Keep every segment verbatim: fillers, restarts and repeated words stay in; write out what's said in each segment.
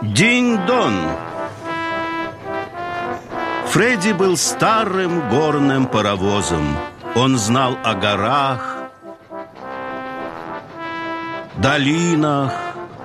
Динь-дон. Фредди был старым горным паровозом. Он знал о горах, долинах,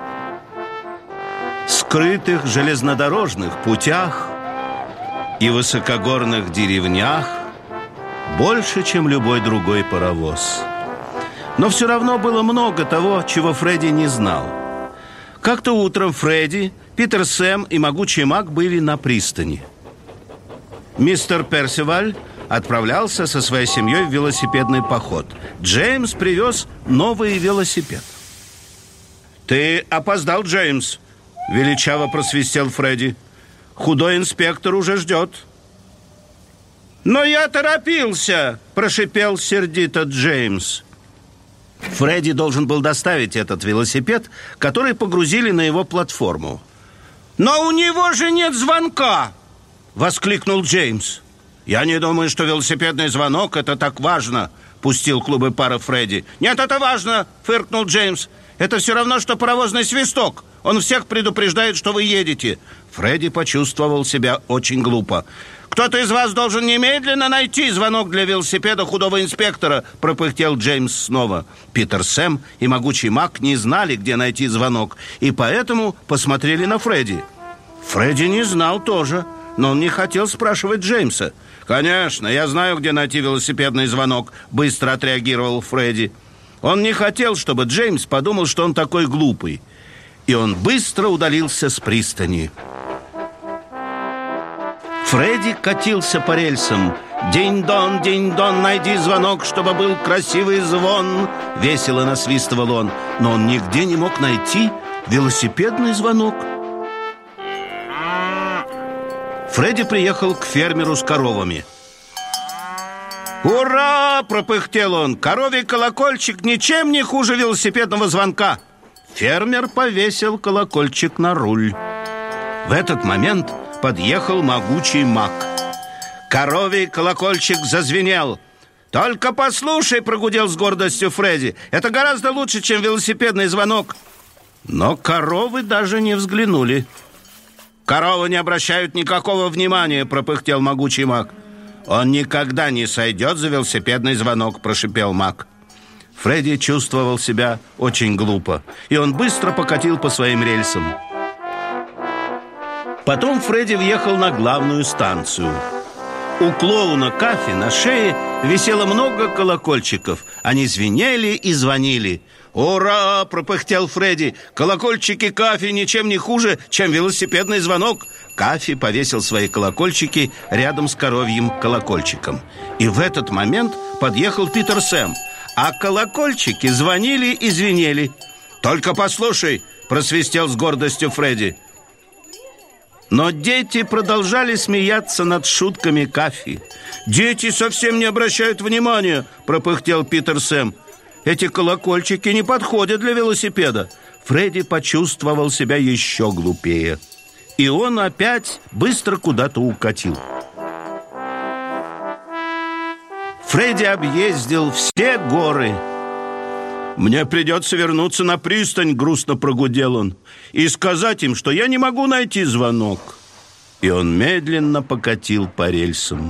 скрытых железнодорожных путях и высокогорных деревнях больше, чем любой другой паровоз. Но все равно было много того, чего Фредди не знал. Как-то утром Фредди, Питер Сэм и могучий Мак были на пристани. Мистер Персиваль отправлялся со своей семьей в велосипедный поход. Джеймс привез новый велосипед. «Ты опоздал, Джеймс», — величаво просвистел Фредди. «Худой инспектор уже ждет». «Но я торопился», — прошипел сердито Джеймс. Фредди должен был доставить этот велосипед, который погрузили на его платформу. «Но у него же нет звонка!» — воскликнул Джеймс. «Я не думаю, что велосипедный звонок — это так важно», — пустил клубы пара Фредди. «Нет, это важно», — фыркнул Джеймс. «Это все равно, что паровозный свисток. Он всех предупреждает, что вы едете». Фредди почувствовал себя очень глупо. «Кто-то из вас должен немедленно найти звонок для велосипеда худого инспектора», — пропыхтел Джеймс снова. Питер Сэм и могучий Мак не знали, где найти звонок, и поэтому посмотрели на Фредди. Фредди не знал тоже, но он не хотел спрашивать Джеймса. «Конечно, я знаю, где найти велосипедный звонок», — быстро отреагировал Фредди. Он не хотел, чтобы Джеймс подумал, что он такой глупый. И он быстро удалился с пристани. Фредди катился по рельсам. «Динь-дон, динь-дон, найди звонок, чтобы был красивый звон!» Весело насвистывал он. Но он нигде не мог найти велосипедный звонок. Фредди приехал к фермеру с коровами. «Ура!» – пропыхтел он. «Коровий колокольчик ничем не хуже велосипедного звонка!» Фермер повесил колокольчик на руль. В этот момент подъехал могучий Мак. Коровий колокольчик зазвенел. «Только послушай!» – прогудел с гордостью Фредди. «Это гораздо лучше, чем велосипедный звонок!» Но коровы даже не взглянули. «Коровы не обращают никакого внимания!» – пропыхтел могучий Мак. «Он никогда не сойдет за велосипедный звонок», – прошипел Мак. Фредди чувствовал себя очень глупо, и он быстро покатил по своим рельсам. Потом Фредди въехал на главную станцию. У клоуна Кафи на шее висело много колокольчиков. Они звенели и звонили. «Ура!» – пропыхтел Фредди. «Колокольчики Кафи ничем не хуже, чем велосипедный звонок!» Кафи повесил свои колокольчики рядом с коровьим колокольчиком. И в этот момент подъехал Питер Сэм. А колокольчики звонили и звенели. «Только послушай!» – просвистел с гордостью Фредди. Но дети продолжали смеяться над шутками Кафи. «Дети совсем не обращают внимания!» – пропыхтел Питер Сэм. «Эти колокольчики не подходят для велосипеда». Фредди почувствовал себя еще глупее. И он опять быстро куда-то укатил. Фредди объездил все горы. «Мне придется вернуться на пристань», — грустно прогудел он, «и сказать им, что я не могу найти звонок». И он медленно покатил по рельсам.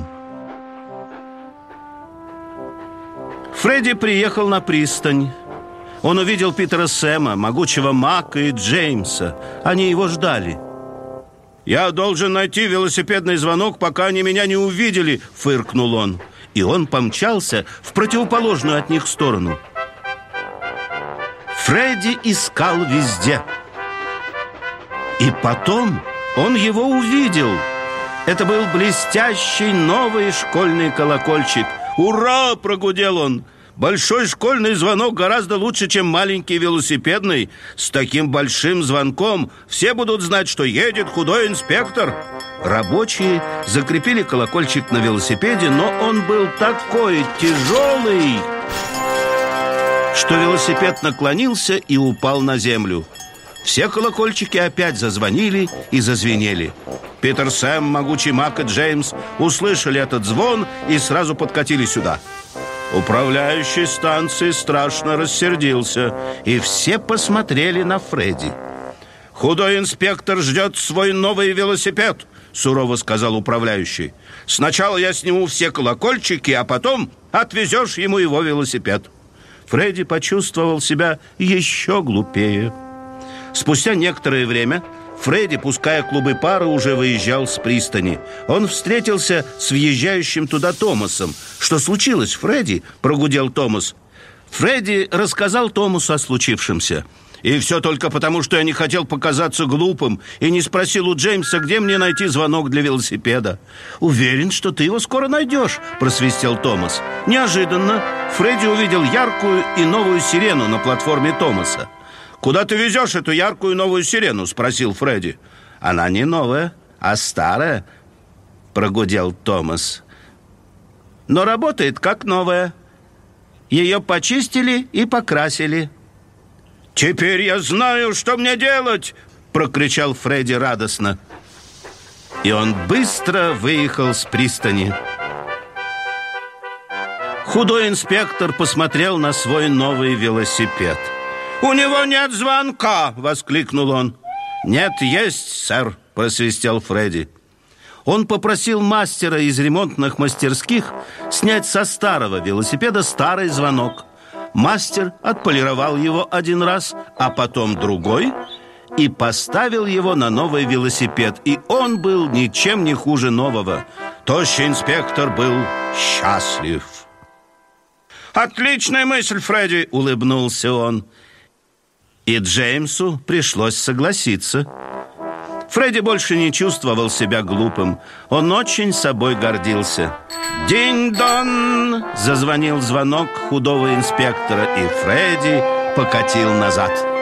Фредди приехал на пристань. Он увидел Питера Сэма, могучего Мака и Джеймса. Они его ждали. «Я должен найти велосипедный звонок, пока они меня не увидели», — фыркнул он. И он помчался в противоположную от них сторону. Фредди искал везде. И потом он его увидел. Это был блестящий новый школьный колокольчик. «Ура!» – прогудел он. «Большой школьный звонок гораздо лучше, чем маленький велосипедный. С таким большим звонком все будут знать, что едет худой инспектор». Рабочие закрепили колокольчик на велосипеде, но он был такой тяжелый, что велосипед наклонился и упал на землю. Все колокольчики опять зазвонили и зазвенели. Питер Сэм, могучий Мак и Джеймс услышали этот звон и сразу подкатили сюда. Управляющий станции страшно рассердился, и все посмотрели на Фредди. «Худой инспектор ждет свой новый велосипед», — сурово сказал управляющий. «Сначала я сниму все колокольчики, а потом отвезешь ему его велосипед». Фредди почувствовал себя еще глупее. Спустя некоторое время Фредди, пуская клубы пара, уже выезжал с пристани. Он встретился с въезжающим туда Томасом. «Что случилось, Фредди?» – прогудел Томас. Фредди рассказал Томасу о случившемся. «И все только потому, что я не хотел показаться глупым и не спросил у Джеймса, где мне найти звонок для велосипеда». «Уверен, что ты его скоро найдешь», – просвистел Томас. Неожиданно Фредди увидел яркую и новую сирену на платформе Томаса. «Куда ты везешь эту яркую новую сирену?» – спросил Фредди. «Она не новая, а старая», – прогудел Томас. «Но работает как новая. Ее почистили и покрасили». «Теперь я знаю, что мне делать!» – прокричал Фредди радостно. И он быстро выехал с пристани. Худой инспектор посмотрел на свой новый велосипед. «У него нет звонка!» – воскликнул он. «Нет, есть, сэр!» – просвистел Фредди. Он попросил мастера из ремонтных мастерских снять со старого велосипеда старый звонок. Мастер отполировал его один раз, а потом другой, и поставил его на новый велосипед. И он был ничем не хуже нового. Тощий инспектор был счастлив. «Отличная мысль, Фредди!» – улыбнулся он. И Джеймсу пришлось согласиться. Фредди больше не чувствовал себя глупым. Он очень собой гордился. «Динь-дон!» – зазвонил звонок худого инспектора, и Фредди покатил назад.